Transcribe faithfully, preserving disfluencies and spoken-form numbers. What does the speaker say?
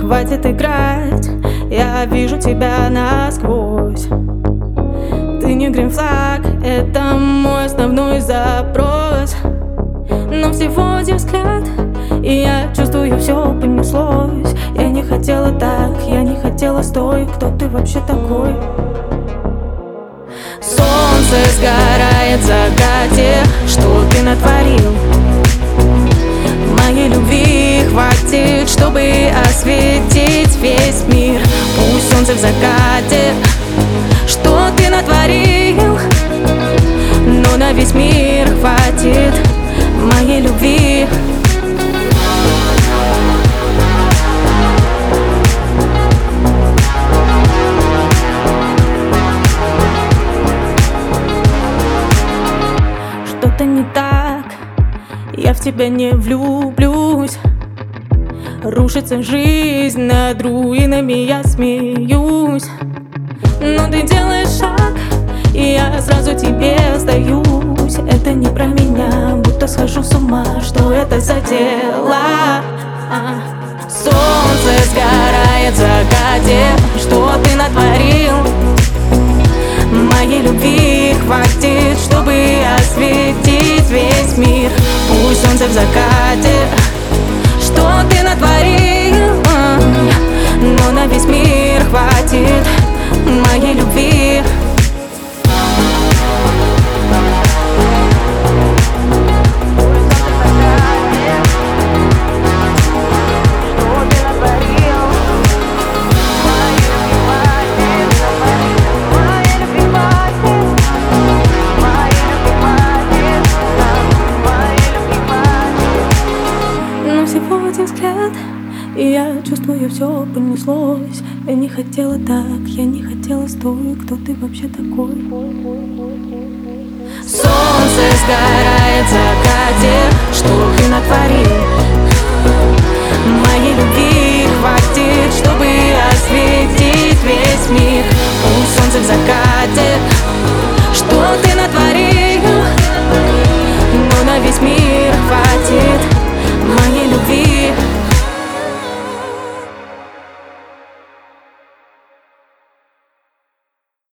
хватит играть, я вижу тебя насквозь. Ты не грин-флаг, это мой основной запрос. Но всего один взгляд, и я чувствую, все понеслось. Я не хотела так, я не хотела, стой, кто ты вообще такой? Солнце сгорает в закате, что ты натворил? Моей любви хватит, чтобы осветить весь мир. Пусть солнце в закате, что ты натворил? Но на весь мир хватит моей любви. Что-то не так, я в тебя не влюблюсь. Рушится жизнь, над руинами я смеюсь. Но ты делаешь шаг, и я сразу тебе сдаюсь. Это не про меня, будто схожу с ума, что это за дело. Солнце сгорает в закате, что ты натворил? Моей любви хватит, чтобы осветить весь мир. Пусть солнце в закате, что ты натворил? Но на весь мир хватит моей любви. Всего один взгляд, и я чувствую, все понеслось. Я не хотела так, я не хотела, стой, кто ты вообще такой? Солнце сгорает в закате, что ты натворил? Моей любви хватит, чтобы